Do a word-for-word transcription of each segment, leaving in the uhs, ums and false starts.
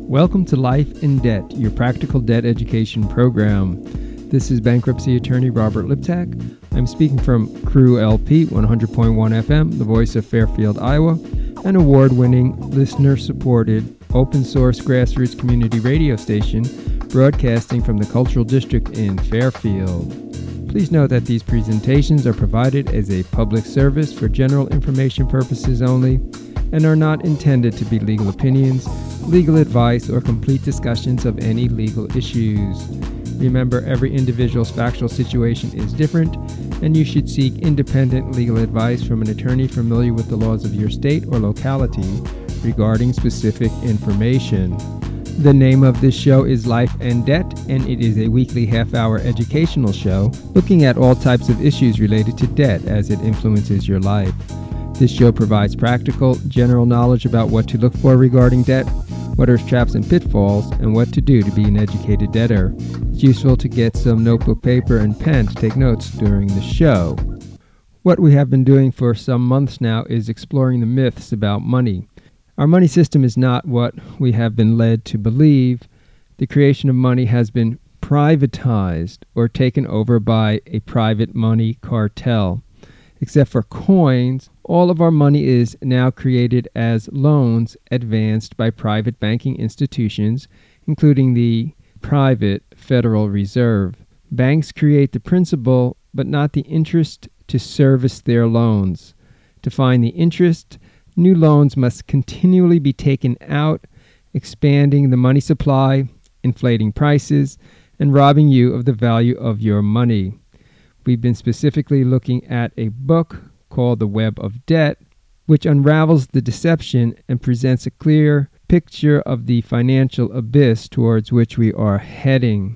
Welcome to Life in Debt, your practical debt education program. This is bankruptcy attorney Robert Liptak. I'm speaking from Crew L P one hundred point one F M, the voice of Fairfield, Iowa, an award-winning, listener-supported, open-source grassroots community radio station broadcasting from the Cultural District in Fairfield. Please note that these presentations are provided as a public service for general information purposes only and are not intended to be legal opinions, legal advice, or complete discussions of any legal issues. Remember, every individual's factual situation is different, and you should seek independent legal advice from an attorney familiar with the laws of your state or locality regarding specific information. The name of this show is Life and Debt, and it is a weekly half-hour educational show looking at all types of issues related to debt as it influences your life. This show provides practical, general knowledge about what to look for regarding debt, what are traps and pitfalls, and what to do to be an educated debtor. It's useful to get some notebook, paper, and pen to take notes during the show. What we have been doing for some months now is exploring the myths about money. Our money system is not what we have been led to believe. The creation of money has been privatized or taken over by a private money cartel. Except for coins, all of our money is now created as loans advanced by private banking institutions, including the private Federal Reserve. Banks create the principal, but not the interest to service their loans. To find the interest, new loans must continually be taken out, expanding the money supply, inflating prices, and robbing you of the value of your money. We've been specifically looking at a book called The Web of Debt, which unravels the deception and presents a clear picture of the financial abyss towards which we are heading.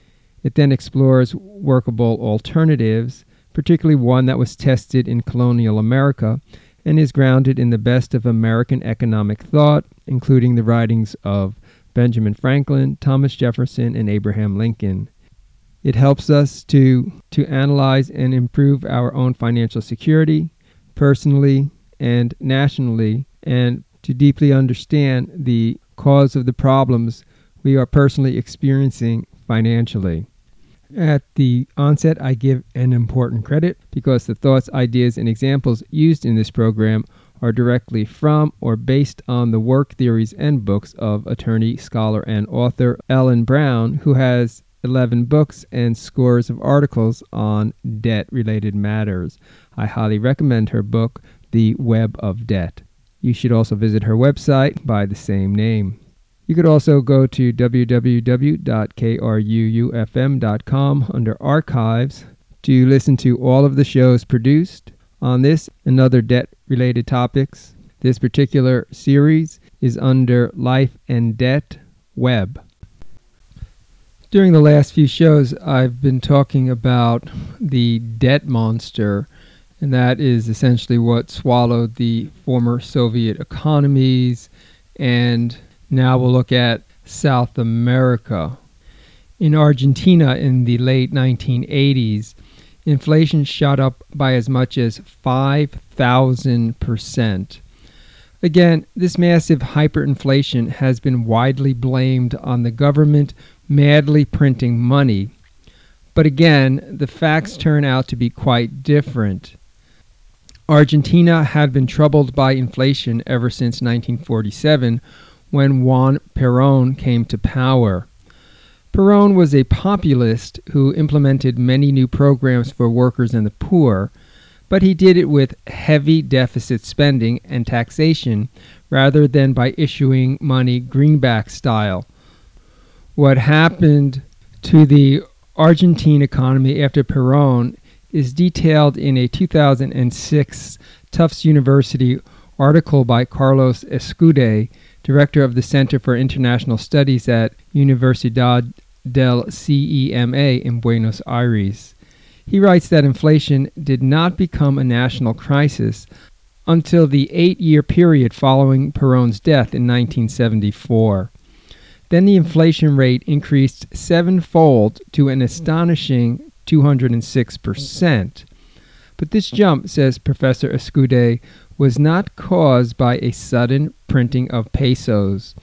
It then explores workable alternatives, particularly one that was tested in colonial America and is grounded in the best of American economic thought, including the writings of Benjamin Franklin, Thomas Jefferson, and Abraham Lincoln. It helps us to, to analyze and improve our own financial security, personally and nationally, and to deeply understand the cause of the problems we are personally experiencing financially. At the onset, I give an important credit because the thoughts, ideas, and examples used in this program are directly from or based on the work, theories, and books of attorney, scholar, and author Ellen Brown, who has eleven books and scores of articles on debt-related matters. I highly recommend her book, The Web of Debt. You should also visit her website by the same name. You could also go to w w w dot k r u u f m dot com under Archives to listen to all of the shows produced on this and other debt-related topics. This particular series is under Life and Debt Web. During the last few shows, I've been talking about the debt monster, and that is essentially what swallowed the former Soviet economies, and now we'll look at South America. In Argentina in the late nineteen eighties, inflation shot up by as much as five thousand percent. Again, this massive hyperinflation has been widely blamed on the government madly printing money. But again, the facts turn out to be quite different. Argentina had been troubled by inflation ever since nineteen forty-seven, when Juan Perón came to power. Perón was a populist who implemented many new programs for workers and the poor, but he did it with heavy deficit spending and taxation rather than by issuing money greenback style. What happened to the Argentine economy after Perón is detailed in a two thousand six Tufts University article by Carlos Escude, director of the Center for International Studies at Universidad del C E M A in Buenos Aires. He writes that inflation did not become a national crisis until the eight-year period following Perón's death in nineteen seventy-four. Then the inflation rate increased sevenfold to an astonishing two hundred six percent. But this jump, says Professor Escude, was not caused by a sudden printing of pesos.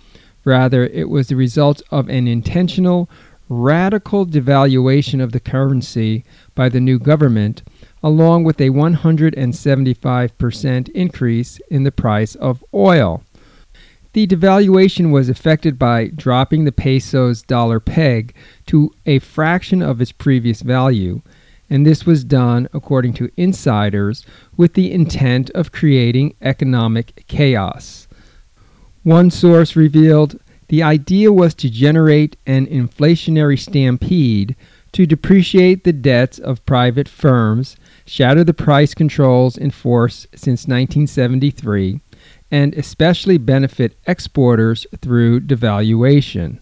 Rather, it was the result of an intentional, radical devaluation of the currency by the new government, along with a one hundred seventy-five percent increase in the price of oil. The devaluation was effected by dropping the peso's dollar peg to a fraction of its previous value, and this was done, according to insiders, with the intent of creating economic chaos. One source revealed the idea was to generate an inflationary stampede to depreciate the debts of private firms, shatter the price controls in force since nineteen seventy-three, and especially benefit exporters through devaluation.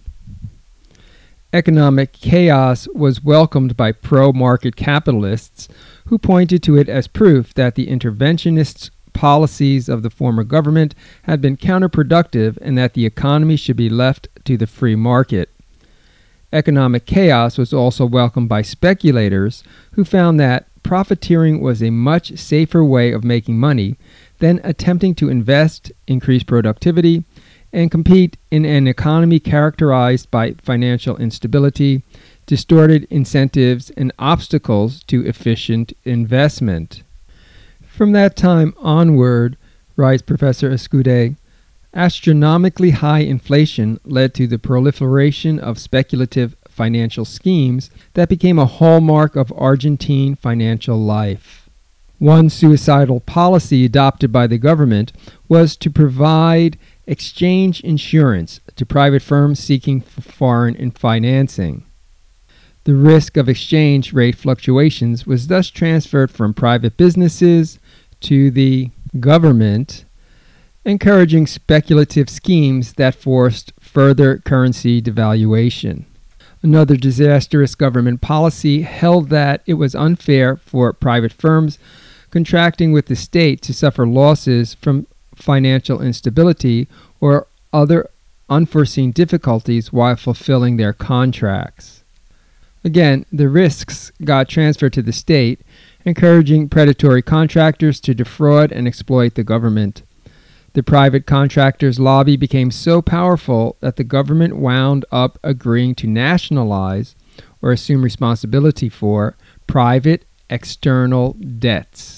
Economic chaos was welcomed by pro-market capitalists who pointed to it as proof that the interventionist policies of the former government had been counterproductive and that the economy should be left to the free market. Economic chaos was also welcomed by speculators who found that profiteering was a much safer way of making money than attempting to invest, increase productivity, and compete in an economy characterized by financial instability, distorted incentives, and obstacles to efficient investment. From that time onward, writes Professor Escudé, astronomically high inflation led to the proliferation of speculative financial schemes that became a hallmark of Argentine financial life. One suicidal policy adopted by the government was to provide exchange insurance to private firms seeking foreign financing. The risk of exchange rate fluctuations was thus transferred from private businesses to the government, encouraging speculative schemes that forced further currency devaluation. Another disastrous government policy held that it was unfair for private firms contracting with the state to suffer losses from financial instability or other unforeseen difficulties while fulfilling their contracts. Again, the risks got transferred to the state, encouraging predatory contractors to defraud and exploit the government. The private contractors' lobby became so powerful that the government wound up agreeing to nationalize or assume responsibility for private external debts.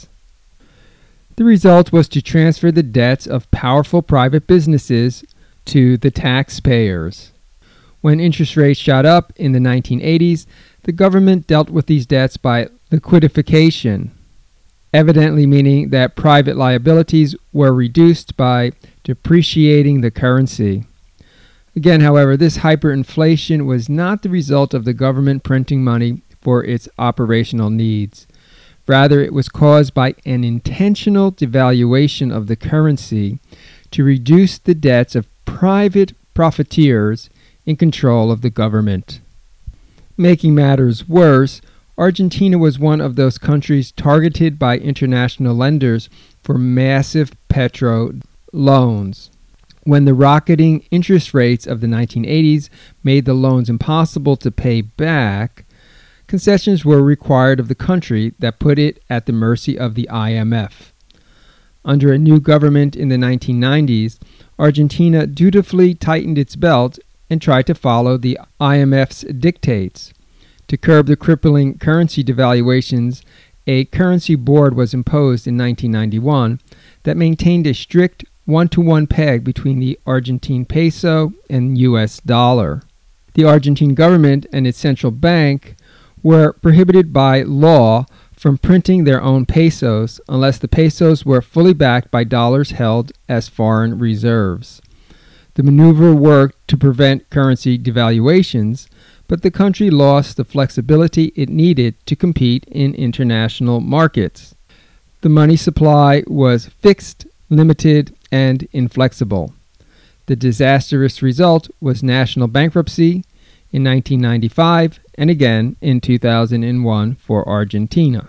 The result was to transfer the debts of powerful private businesses to the taxpayers. When interest rates shot up in the nineteen eighties, the government dealt with these debts by liquidification, evidently meaning that private liabilities were reduced by depreciating the currency. Again, however, this hyperinflation was not the result of the government printing money for its operational needs. Rather, it was caused by an intentional devaluation of the currency to reduce the debts of private profiteers in control of the government. Making matters worse, Argentina was one of those countries targeted by international lenders for massive petro loans. When the rocketing interest rates of the nineteen eighties made the loans impossible to pay back, concessions were required of the country that put it at the mercy of the I M F. Under a new government in the nineteen nineties, Argentina dutifully tightened its belt and tried to follow the I M F's dictates. To curb the crippling currency devaluations, a currency board was imposed in nineteen ninety-one that maintained a strict one-to-one peg between the Argentine peso and U S dollar. The Argentine government and its central bank were prohibited by law from printing their own pesos unless the pesos were fully backed by dollars held as foreign reserves. The maneuver worked to prevent currency devaluations, but the country lost the flexibility it needed to compete in international markets. The money supply was fixed, limited, and inflexible. The disastrous result was national bankruptcy in nineteen ninety-five and again in two thousand one for Argentina.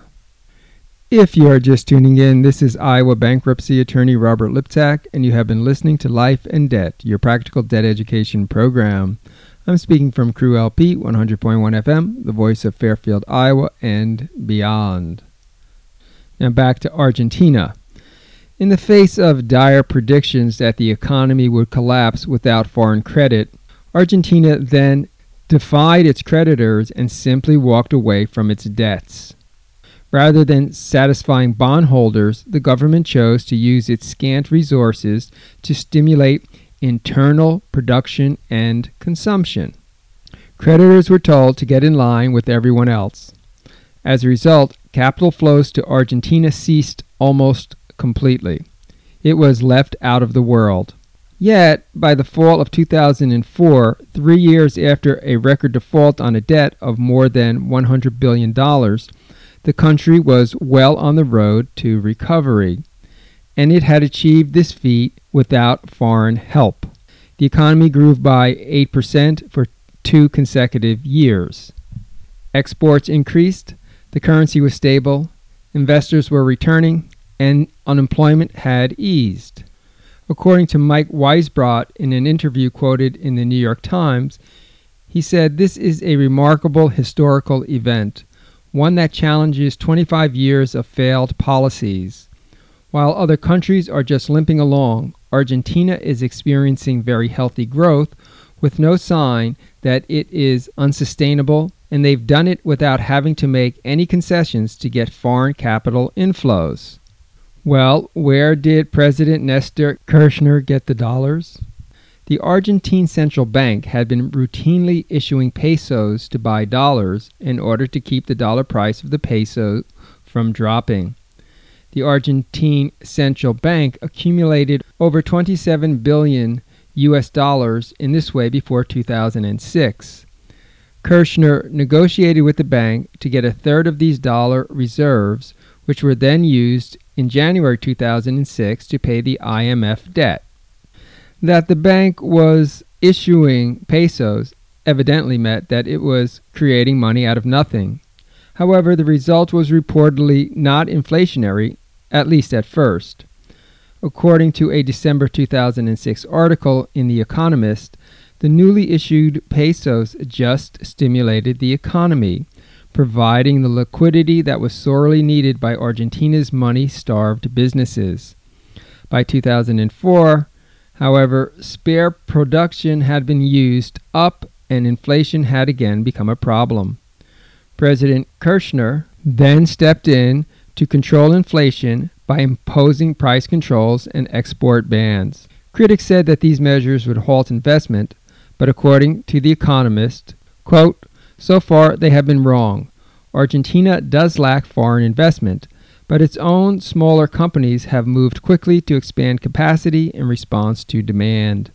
If you are just tuning in, this is Iowa bankruptcy attorney Robert Liptak, and you have been listening to Life and Debt, your practical debt education program. I'm speaking from Crew L P one hundred point one F M, the voice of Fairfield, Iowa, and beyond. Now back to Argentina. In the face of dire predictions that the economy would collapse without foreign credit, Argentina then defied its creditors and simply walked away from its debts. Rather than satisfying bondholders, the government chose to use its scant resources to stimulate internal production and consumption. Creditors were told to get in line with everyone else. As a result, capital flows to Argentina ceased almost completely. It was left out of the world. Yet, by the fall of two thousand four, three years after a record default on a debt of more than one hundred billion dollars, the country was well on the road to recovery, and it had achieved this feat without foreign help. The economy grew by eight percent for two consecutive years. Exports increased, the currency was stable, investors were returning, and unemployment had eased. According to Mike Weisbrot in an interview quoted in the New York Times, he said, "This is a remarkable historical event, one that challenges twenty-five years of failed policies. While other countries are just limping along, Argentina is experiencing very healthy growth with no sign that it is unsustainable, and they've done it without having to make any concessions to get foreign capital inflows." Well, where did President Nestor Kirchner get the dollars? The Argentine Central Bank had been routinely issuing pesos to buy dollars in order to keep the dollar price of the peso from dropping. The Argentine Central Bank accumulated over twenty-seven billion U S dollars in this way before two thousand six. Kirchner negotiated with the bank to get a third of these dollar reserves, which were then used in January two thousand six to pay the I M F debt. That the bank was issuing pesos evidently meant that it was creating money out of nothing. However, the result was reportedly not inflationary, at least at first. According to a December two thousand six article in The Economist, the newly issued pesos just stimulated the economy, providing the liquidity that was sorely needed by Argentina's money-starved businesses. By two thousand four, however, spare production had been used up and inflation had again become a problem. President Kirchner then stepped in to control inflation by imposing price controls and export bans. Critics said that these measures would halt investment, but according to The Economist, quote, "So far they have been wrong. Argentina does lack foreign investment, but its own smaller companies have moved quickly to expand capacity in response to demand.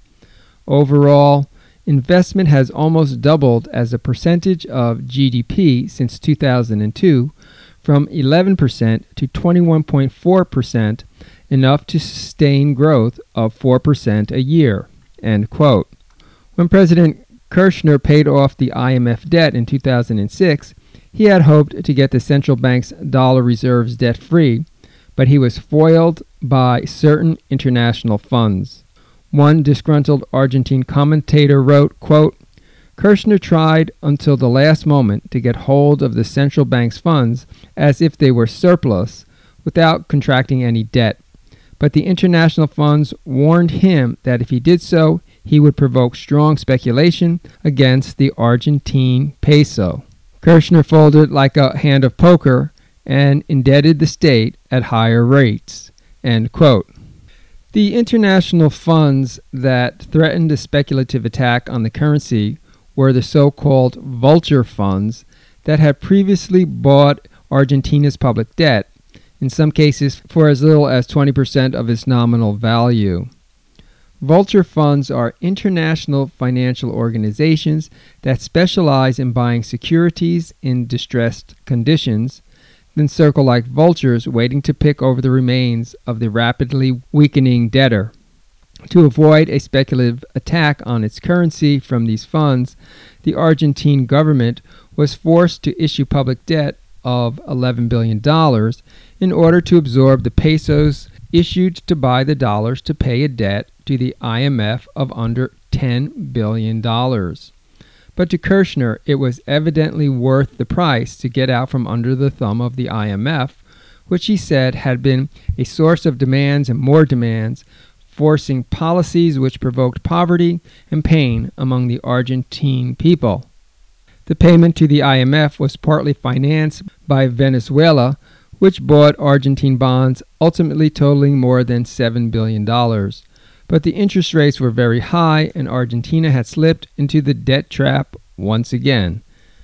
Overall, investment has almost doubled as a percentage of G D P since two thousand two, from eleven percent to twenty-one point four percent, enough to sustain growth of four percent a year." End quote. When President Kirchner paid off the I M F debt in two thousand six, he had hoped to get the central bank's dollar reserves debt-free, but he was foiled by certain international funds. One disgruntled Argentine commentator wrote, quote, "Kirchner tried until the last moment to get hold of the central bank's funds as if they were surplus without contracting any debt. But the international funds warned him that if he did so, he would provoke strong speculation against the Argentine peso. Kirchner folded like a hand of poker and indebted the state at higher rates." End quote. The international funds that threatened a speculative attack on the currency were the so-called vulture funds that had previously bought Argentina's public debt, in some cases for as little as twenty percent of its nominal value. Vulture funds are international financial organizations that specialize in buying securities in distressed conditions, then circle like vultures waiting to pick over the remains of the rapidly weakening debtor. To avoid a speculative attack on its currency from these funds, the Argentine government was forced to issue public debt of eleven billion dollars in order to absorb the pesos issued to buy the dollars to pay a debt to the I M F of under ten billion dollars. But to Kirchner, it was evidently worth the price to get out from under the thumb of the I M F, which he said had been a source of demands and more demands, forcing policies which provoked poverty and pain among the Argentine people. The payment to the I M F was partly financed by Venezuela, which bought Argentine bonds, ultimately totaling more than seven billion dollars. But the interest rates were very high, and Argentina had slipped into the debt trap once again.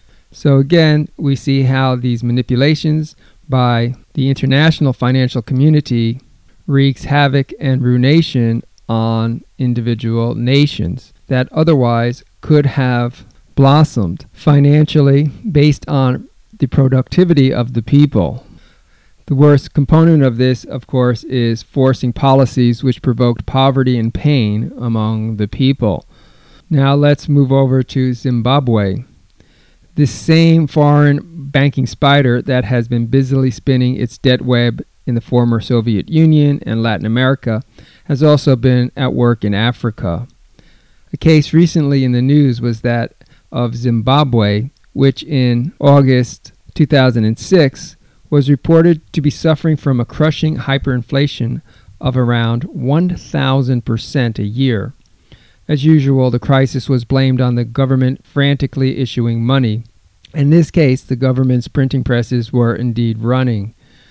So again, we see how these manipulations by the international financial community wreaks havoc and ruination on individual nations that otherwise could have blossomed financially based on the productivity of the people. The worst component of this, of course, is forcing policies which provoked poverty and pain among the people. Now let's move over to Zimbabwe. This same foreign banking spider that has been busily spinning its debt web in the former Soviet Union and Latin America has also been at work in Africa. A case recently in the news was that of Zimbabwe, which in August two thousand six was reported to be suffering from a crushing hyperinflation of around one thousand percent a year. As usual, the crisis was blamed on the government frantically issuing money. In this case, the government's printing presses were indeed running.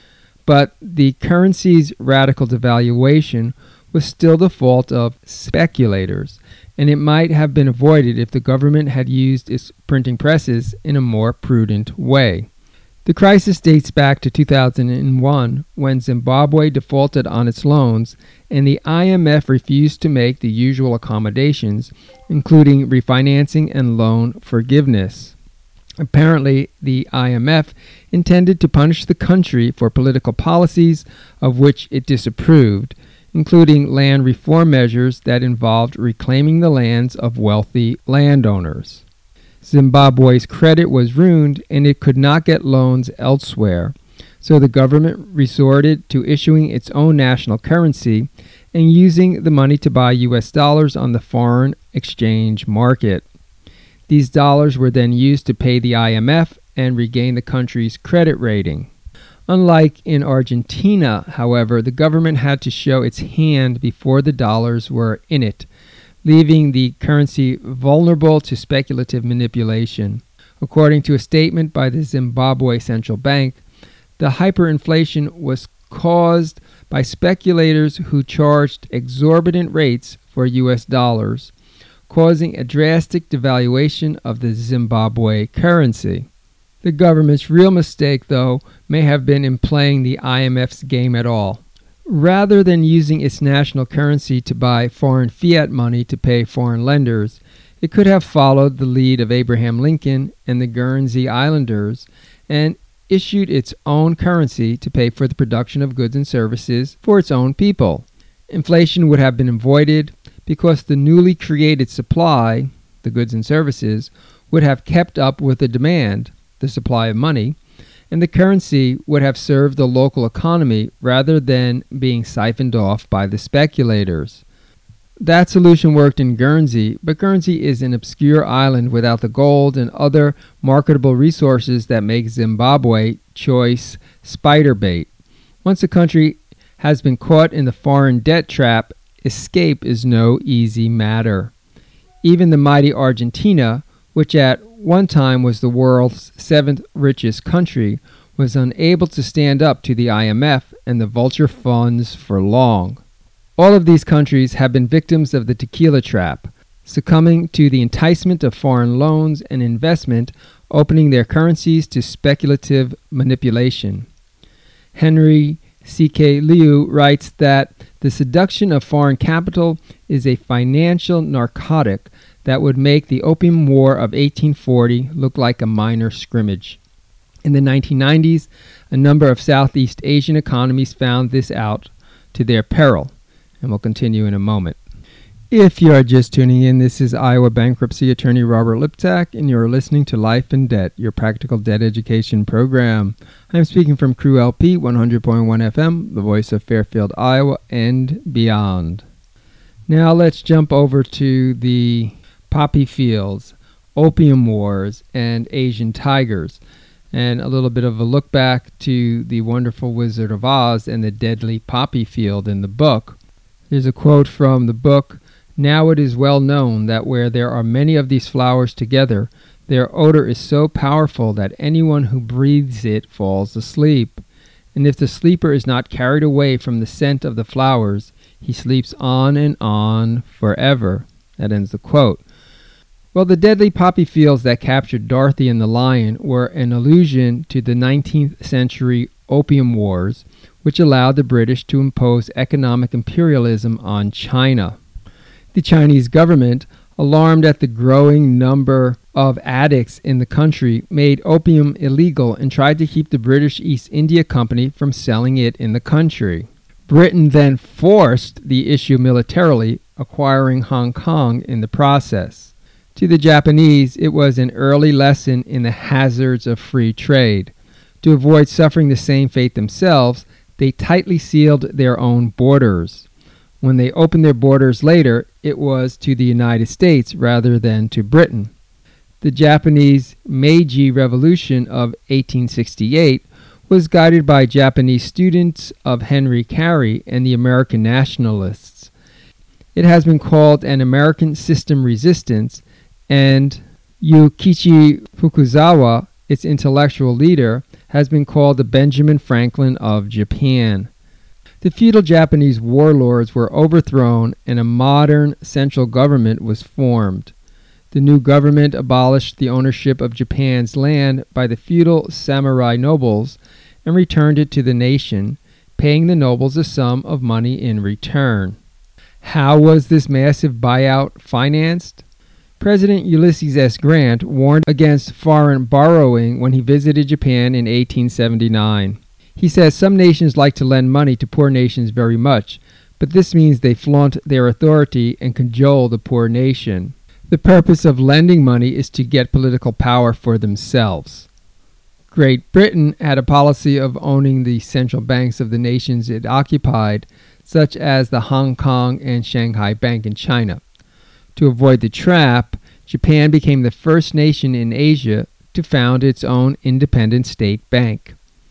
But the currency's radical devaluation was still the fault of speculators, and it might have been avoided if the government had used its printing presses in a more prudent way. The crisis dates back to two thousand one, when Zimbabwe defaulted on its loans and the I M F refused to make the usual accommodations, including refinancing and loan forgiveness. Apparently, the I M F intended to punish the country for political policies of which it disapproved, including land reform measures that involved reclaiming the lands of wealthy landowners. Zimbabwe's credit was ruined and it could not get loans elsewhere, so the government resorted to issuing its own national currency and using the money to buy U S dollars on the foreign exchange market. These dollars were then used to pay the I M F and regain the country's credit rating. Unlike in Argentina, however, the government had to show its hand before the dollars were in it, leaving the currency vulnerable to speculative manipulation. According to a statement by the Zimbabwe Central Bank, the hyperinflation was caused by speculators who charged exorbitant rates for U S dollars, causing a drastic devaluation of the Zimbabwe currency. The government's real mistake, though, may have been in playing the I M F's game at all. Rather than using its national currency to buy foreign fiat money to pay foreign lenders, it could have followed the lead of Abraham Lincoln and the Guernsey Islanders and issued its own currency to pay for the production of goods and services for its own people. Inflation would have been avoided because the newly created supply, the goods and services, would have kept up with the demand, the supply of money, and the currency would have served the local economy rather than being siphoned off by the speculators. That solution worked in Guernsey, but Guernsey is an obscure island without the gold and other marketable resources that make Zimbabwe choice spider bait. Once a country has been caught in the foreign debt trap, escape is no easy matter. Even the mighty Argentina, which at one time was the world's seventh richest country, was unable to stand up to the I M F and the vulture funds for long. All of these countries have been victims of the tequila trap, succumbing to the enticement of foreign loans and investment, opening their currencies to speculative manipulation. Henry C K Liu writes that the seduction of foreign capital is a financial narcotic that would make the Opium War of eighteen forty look like a minor scrimmage. In the nineteen nineties, a number of Southeast Asian economies found this out to their peril, and we'll continue in a moment. If you are just tuning in, this is Iowa bankruptcy attorney Robert Liptak, and you're listening to Life in Debt, your practical debt education program. I'm speaking from Crew L P one hundred point one F M, the voice of Fairfield, Iowa, and beyond. Now let's jump over to the poppy fields, opium wars, and Asian tigers. and a little bit of a look back to The Wonderful Wizard of Oz and the deadly poppy field in the book. There's a quote from the book: "Now it is well known that where there are many of these flowers together, their odor is so powerful that anyone who breathes it falls asleep. And if the sleeper is not carried away from the scent of the flowers, he sleeps on and on forever." That ends the quote. Well, the deadly poppy fields that captured Dorothy and the Lion were an allusion to the nineteenth century Opium Wars, which allowed the British to impose economic imperialism on China. The Chinese government, alarmed at the growing number of addicts in the country, made opium illegal and tried to keep the British East India Company from selling it in the country. Britain then forced the issue militarily, acquiring Hong Kong in the process. To the Japanese, it was an early lesson in the hazards of free trade. To avoid suffering the same fate themselves, they tightly sealed their own borders. When they opened their borders later, it was to the United States rather than to Britain. The Japanese Meiji Revolution of eighteen sixty-eight was guided by Japanese students of Henry Carey and the American nationalists. It has been called an American system resistance, and Yukichi Fukuzawa, its intellectual leader, has been called the Benjamin Franklin of Japan. The feudal Japanese warlords were overthrown and a modern central government was formed. The new government abolished the ownership of Japan's land by the feudal samurai nobles and returned it to the nation, paying the nobles a sum of money in return. How was this massive buyout financed? President Ulysses S. Grant warned against foreign borrowing when he visited Japan in eighteen seventy-nine. He says some nations like to lend money to poor nations very much, but this means they flaunt their authority and cajole the poor nation. The purpose of lending money is to get political power for themselves. Great Britain had a policy of owning the central banks of the nations it occupied, such as the Hong Kong and Shanghai Bank in China. To avoid the trap, Japan became the first nation in Asia to found its own independent state bank.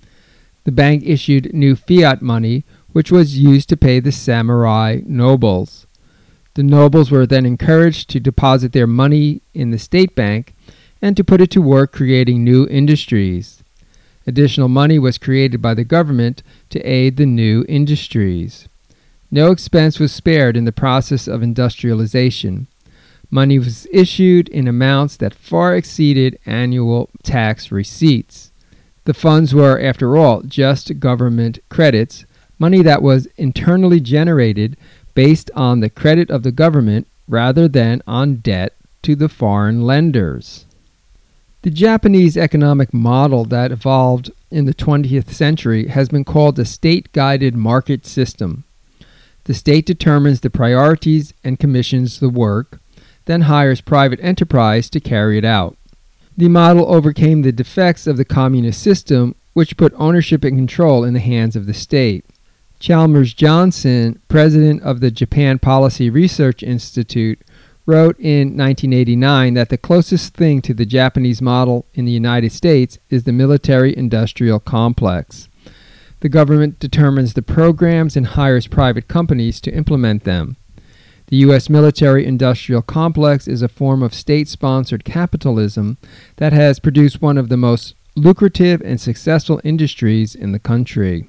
The bank issued new fiat money, which was used to pay the samurai nobles. The nobles were then encouraged to deposit their money in the state bank and to put it to work creating new industries. Additional money was created by the government to aid the new industries. No expense was spared in the process of industrialization. Money was issued in amounts that far exceeded annual tax receipts. The funds were, after all, just government credits, money that was internally generated based on the credit of the government rather than on debt to the foreign lenders. The Japanese economic model that evolved in the twentieth century has been called the state-guided market system. The state determines the priorities and commissions the work, then hires private enterprise to carry it out. The model overcame the defects of the communist system, which put ownership and control in the hands of the state. Chalmers Johnson, president of the Japan Policy Research Institute, wrote in nineteen eighty-nine that the closest thing to the Japanese model in the United States is the military-industrial complex. The government determines the programs and hires private companies to implement them. The U S military-industrial complex is a form of state-sponsored capitalism that has produced one of the most lucrative and successful industries in the country.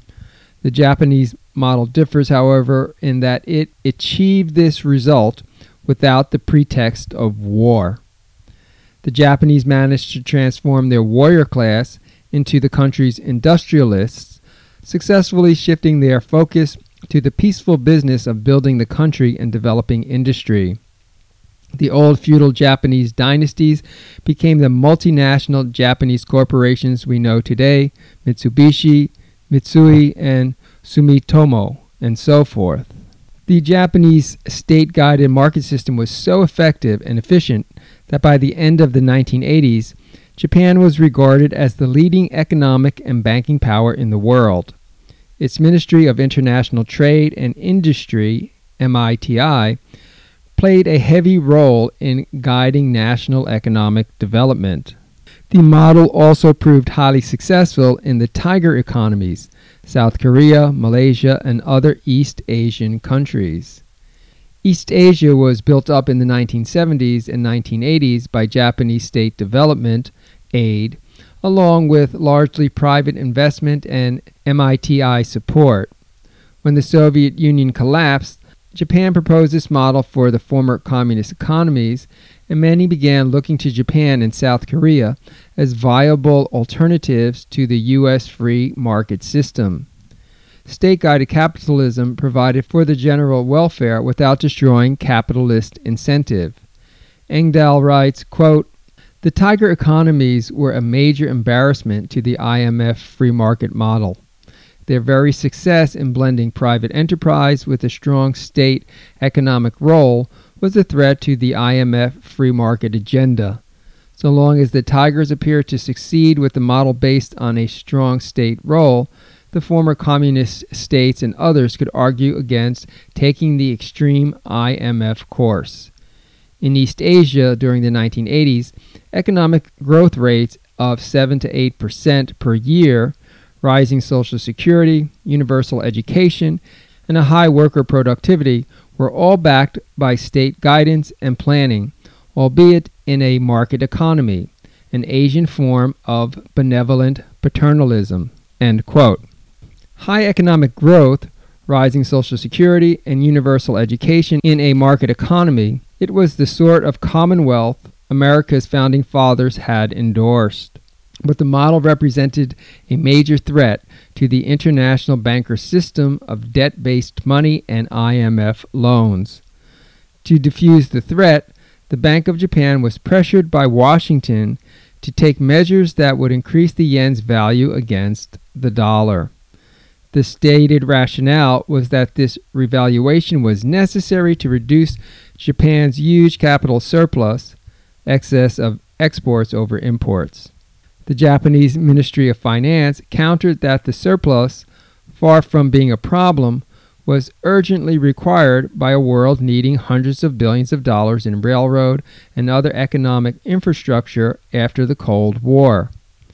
The Japanese model differs, however, in that it achieved this result without the pretext of war. The Japanese managed to transform their warrior class into the country's industrialists, successfully shifting their focus to the peaceful business of building the country and developing industry. The old feudal Japanese dynasties became the multinational Japanese corporations we know today, Mitsubishi, Mitsui, and Sumitomo, and so forth. The Japanese state-guided market system was so effective and efficient that by the end of the nineteen eighties, Japan was regarded as the leading economic and banking power in the world. Its Ministry of International Trade and Industry, M I T I, played a heavy role in guiding national economic development. The model also proved highly successful in the tiger economies, South Korea, Malaysia, and other East Asian countries. East Asia was built up in the nineteen seventies and nineteen eighties by Japanese state development aid, along with largely private investment and M I T I support. When the Soviet Union collapsed, Japan proposed this model for the former communist economies, and many began looking to Japan and South Korea as viable alternatives to the U S free market system. State-guided capitalism provided for the general welfare without destroying capitalist incentive. Engdahl writes, quote, "The tiger economies were a major embarrassment to the I M F free market model. Their very success in blending private enterprise with a strong state economic role was a threat to the I M F free market agenda. So long as the tigers appear to succeed with the model based on a strong state role, the former communist states and others could argue against taking the extreme I M F course. In East Asia during the nineteen eighties, economic growth rates of seven to eight percent per year, rising Social Security, universal education, and a high worker productivity were all backed by state guidance and planning, albeit in a market economy, an Asian form of benevolent paternalism." End quote. High economic growth, rising Social Security, and universal education in a market economy, it was the sort of commonwealth America's founding fathers had endorsed. But the model represented a major threat to the international banker system of debt-based money and I M F loans. To defuse the threat, the Bank of Japan was pressured by Washington to take measures that would increase the yen's value against the dollar. The stated rationale was that this revaluation was necessary to reduce Japan's huge capital surplus, excess of exports over imports. The Japanese Ministry of Finance countered that the surplus, far from being a problem, was urgently required by a world needing hundreds of billions of dollars in railroad and other economic infrastructure after the Cold War.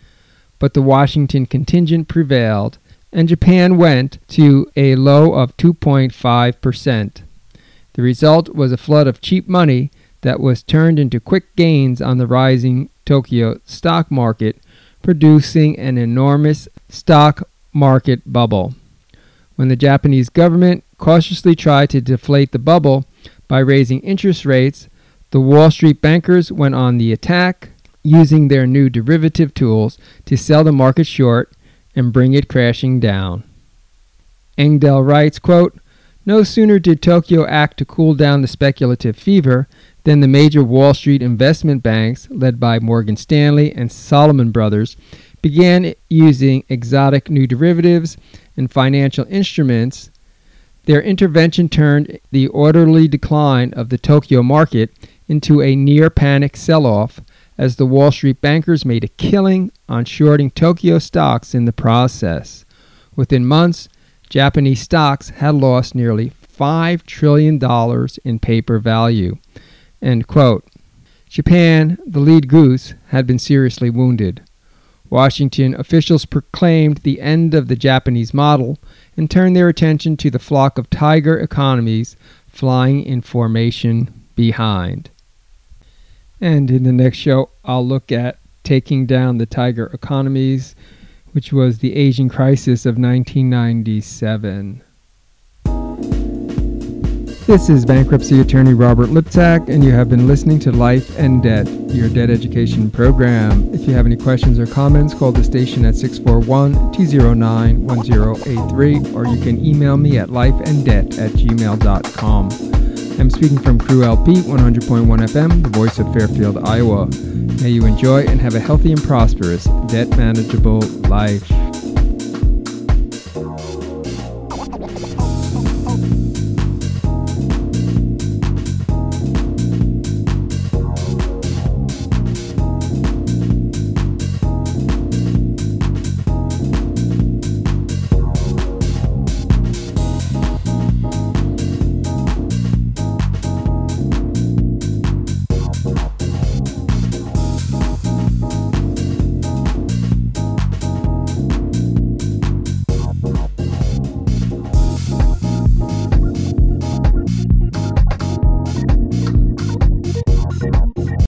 But the Washington contingent prevailed, and Japan went to a low of two point five percent. The result was a flood of cheap money that was turned into quick gains on the rising Tokyo stock market, producing an enormous stock market bubble. When the Japanese government cautiously tried to deflate the bubble by raising interest rates, the Wall Street bankers went on the attack, using their new derivative tools to sell the market short and bring it crashing down. Engdahl writes, quote, "No sooner did Tokyo act to cool down the speculative fever than the major Wall Street investment banks, led by Morgan Stanley and Salomon Brothers, began using exotic new derivatives and financial instruments. Their intervention turned the orderly decline of the Tokyo market into a near-panic sell-off, as the Wall Street bankers made a killing on shorting Tokyo stocks in the process. Within months, Japanese stocks had lost nearly five trillion dollars in paper value." End quote. Japan, the lead goose, had been seriously wounded. Washington officials proclaimed the end of the Japanese model and turned their attention to the flock of tiger economies flying in formation behind. And in the next show, I'll look at taking down the tiger economies, which was the Asian crisis of nineteen ninety-seven. This is bankruptcy attorney Robert Liptak, and you have been listening to Life and Debt, your debt education program. If you have any questions or comments, call the station at six four one, two zero nine, one zero eight three, or you can email me at lifeanddebt at gmail dot com. I'm speaking from Crew L P one hundred point one F M, the voice of Fairfield, Iowa. May you enjoy and have a healthy and prosperous, debt manageable life.